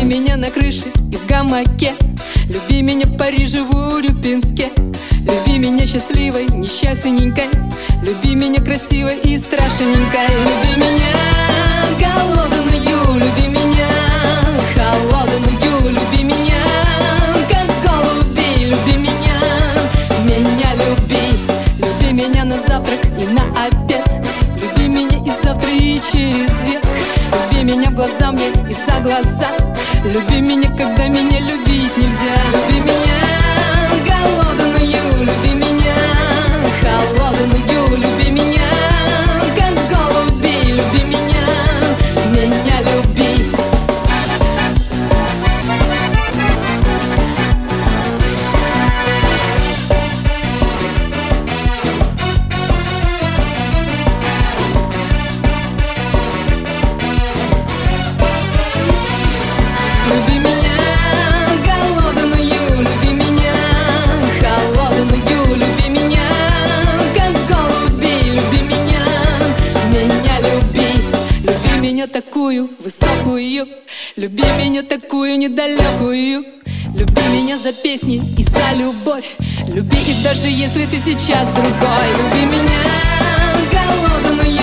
меня на крыше и в гамаке, люби меня в Париже, в Урюпинске. Люби меня счастливой, несчастненькой, люби меня красивой и страшненькой. Люби меня голодную, люби меня холодную, люби меня как голуби, люби меня люби. Люби меня на завтрак и на обед, люби меня и завтра, и через век. Люби меня в глаза мне и за глаза, люби меня, когда меня любить нельзя. Люби меня голодную, люби меня холодную, люби меня как голуби, люби меня люби. Люби меня голодную, люби меня холодную, люби меня как голуби, люби меня люби. Люби меня такую высокую, люби меня такую недалекую, люби меня за песни и за любовь, люби и даже если ты сейчас другой. Люби меня голодную,